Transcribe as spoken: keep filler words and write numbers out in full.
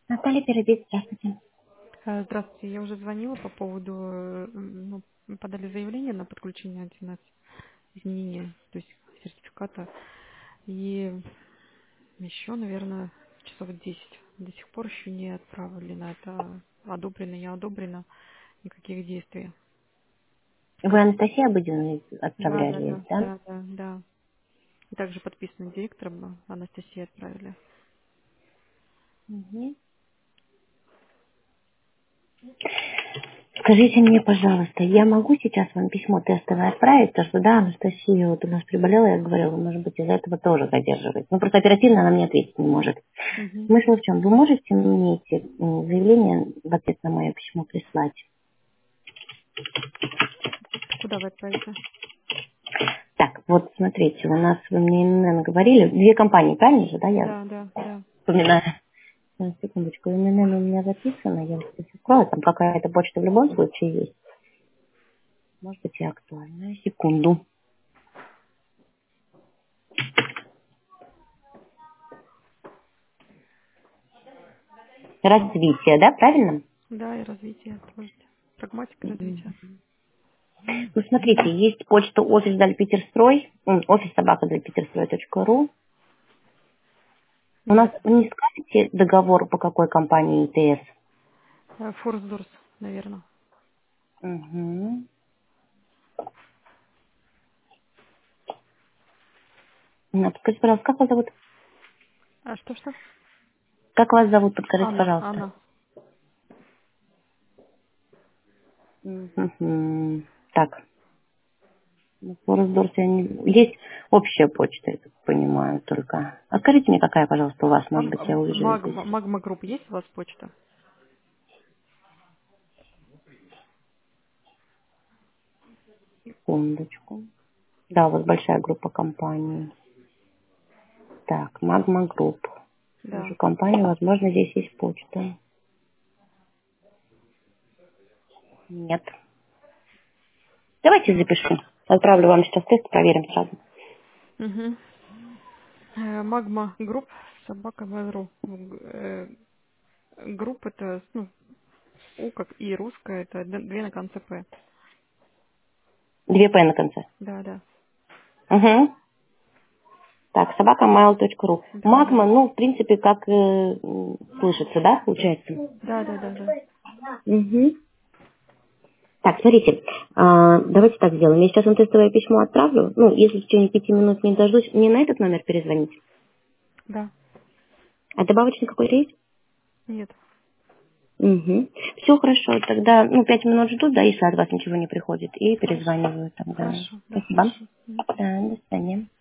Наталья Перебит, здравствуйте. Э, Здравствуйте, я уже звонила по поводу, э, ну, мы подали заявление на подключение один эс, изменения, то есть сертификата, и еще, наверное, часов десять до сих пор еще не отправили на это, одобрено, не одобрено, никаких действий. Вы Анастасия Обыденной Да, да, отправляли, да, да? да, да, да. И также подписано директором Анастасии отправили. Мгм. Скажите мне, пожалуйста, я могу сейчас вам письмо тестовое отправить, потому что да, Анастасия вот у нас приболела, я говорила, может быть, из-за этого тоже задерживает. Ну, просто оперативно она мне ответить не может. Угу. Смысл в чем? Вы можете мне эти м, заявления в ответ на мое письмо прислать? Куда вы отправите? Так, вот смотрите, у нас, вы мне, наверное, говорили, две компании, правильно же, да, я Да, да, да. вспоминаю. Сейчас, секундочку, эн эн эн у меня записано, я сейчас открою, там какая-то почта в любом случае есть. Может быть и актуальная. Секунду. Развитие, да, правильно? Да, и развитие тоже. Прагматика развития. Ну, смотрите, есть почта офис Дальпетерстрой, м, офис собака дальпетерстрой точка ру. У нас Нет. не скажете договор по какой компании ИТС? Форсдорс, наверное. Угу. Подскажите, пожалуйста, как вас зовут? А что-что? Как вас зовут, подскажите, Анна, пожалуйста. Анна. Мгм. Так, ну, в Форсдорсе не- есть общая почта, я так понимаю, только. А скажите мне, какая, пожалуйста, у вас, может М- быть, я м- увижу ее здесь. Магма, Магма Групп есть у вас почта? Секундочку. Да, у вас большая группа компаний. Так, Magma Group. Вижу Да. компанию, возможно, здесь есть почта. Нет. Давайте запишу. Отправлю вам сейчас тест, проверим сразу. Угу. Магма Групп, собака Mail.ru. Э, Групп это, ну, У как и русская, это д- две на конце П. Две П на конце. Да, да. Угу. Так, собака mail точка ру. Да, да. Магма, ну, в принципе, как э, м, слышится, да, получается? Да, да, да, да. Угу. Так, смотрите, а, давайте так сделаем. Я сейчас вам тестовое письмо отправлю. Ну, если в течение пяти минут не дождусь, мне на этот номер перезвонить. Да. А добавочный какой-то есть? Нет. Угу. Все хорошо, тогда, ну, пять минут жду, да, если от вас ничего не приходит, и Хорошо. перезваниваю тогда. Хорошо, да, Спасибо. хорошо. Мгм. Да, до свидания.